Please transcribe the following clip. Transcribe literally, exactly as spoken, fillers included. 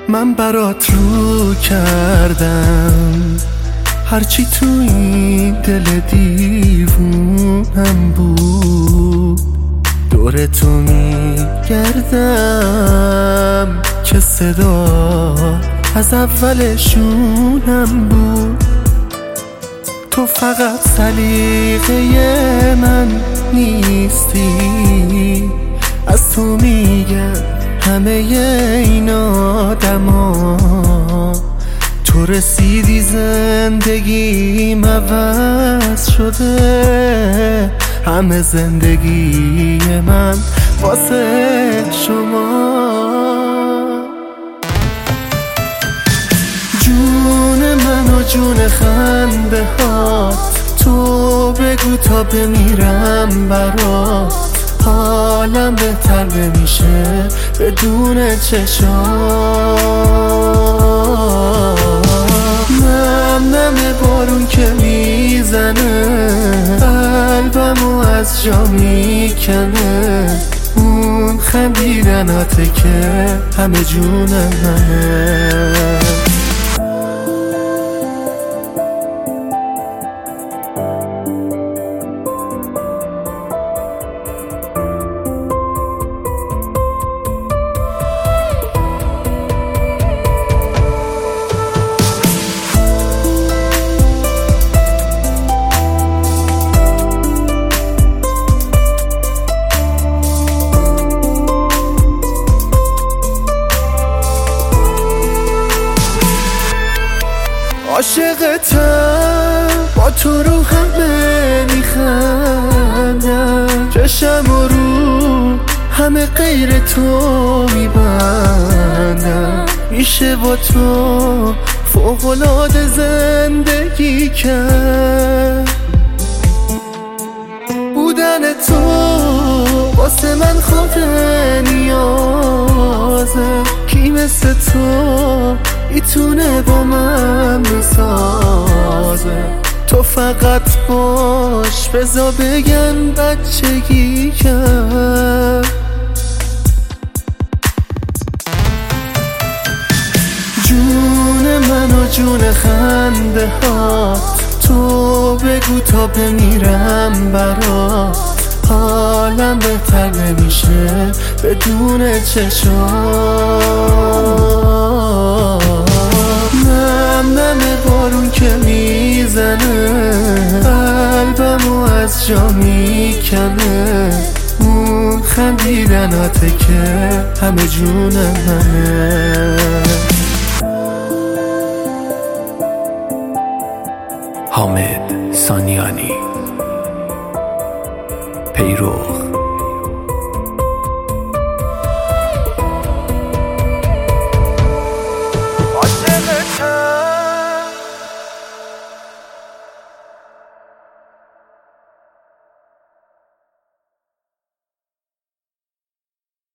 من برات رو کردم هرچی تو این دل دیوونم بود، دور تو میگردم که صدا از اولشونم بود. تو فقط سلیقه من نیستی، از تو میگم همه این آدما. تو رسیدی زندگیم عوض شده، همه زندگی من واسه شما. جون من و جون خنده هات، تو بگو تا بمیرم برات. حالم بهتر نمیشه بدون چشات. نم نم بارون که میزنه، قلبمو از جا میکنه. اون خندیدناته که همه جون منه. عاشقتم، با تو رو همه میخندم. چشم و رو همه غیر تو میبندم. میشه با تو فوق‌العاده زندگی کرد. بودن تو واسه من خود نیازه. کی مثل تو میتونه با من بسازه؟ تو فقط باش بذار بگن بچگی کرد. جون من و جون خنده هات، تو بگو تا بمیرم برات. حالم بهتر نمیشه بدون چشات. نم نم بارون که میزنه، قلبمو از جا میکنه. اون خندیدناته که همه جون منه. حامد سانیانی، پیرو.